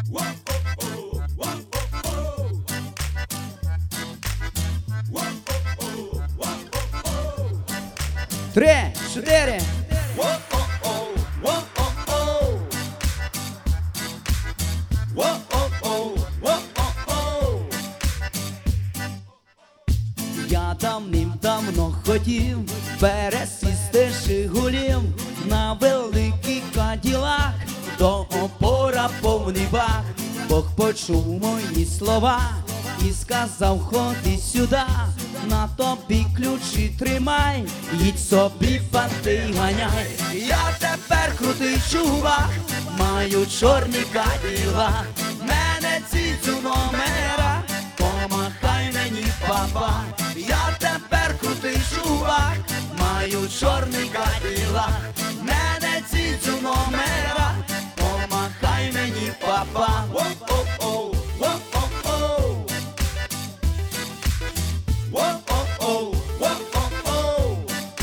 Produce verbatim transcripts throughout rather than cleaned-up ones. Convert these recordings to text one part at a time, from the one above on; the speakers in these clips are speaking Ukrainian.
Три, чотири. Я давним-давно хотів пересісти Жигулів на великий Каділак, до опора повний бак. Бог почув мої слова і сказав: ходи сюди, на тобі ключі тримай, їдь собі фанти ганяй. Я тепер крутий чувак, маю чорний Каділак, мене цицю номера, помахай мені, папа. Я тепер крутий чувак, маю чорний Каділак, мене цицю номера, помахай мені, папа. Воу-оу-оу, воу-оу-оу, воу-оу-оу, воу-оу-оу.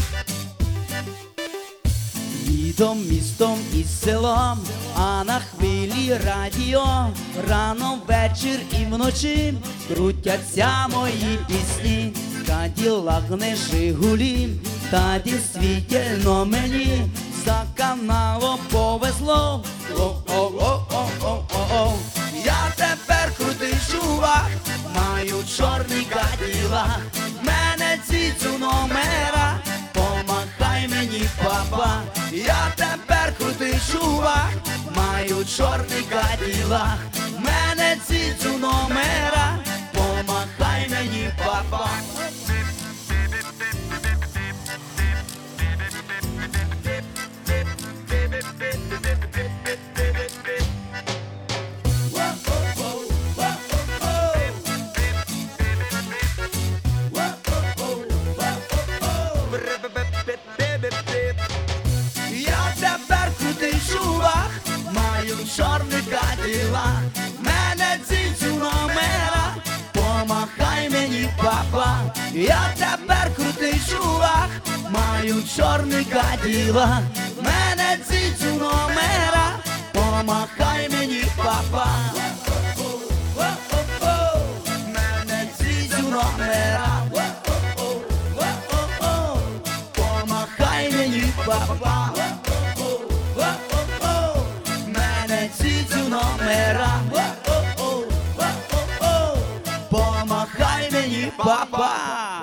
Їдом містом і селом, а на хвилі радіо, рано, вечір і вночі крутяться мої пісні. Каділак не Жигулі, та дійсно мені за каналом повезло. О-о-о-о-о-о. Я тепер крутий чувак, маю чорний Каділак, мене цицю номера, помахай мені, папа. Я тепер крутий чувак, маю чорний Каділак, мене цицю номера, помахай мені, папа. Я тепер крутий чувак, маю чорний Каділак, мене цицю номера, помахай мені, папа. Я тепер крутий чувак, маю чорний Каділак, мене цицю номера, помахай мені, папа. Мене цицю номера, помахай мені, папа. Мене цицю номера, помахай мені, папа.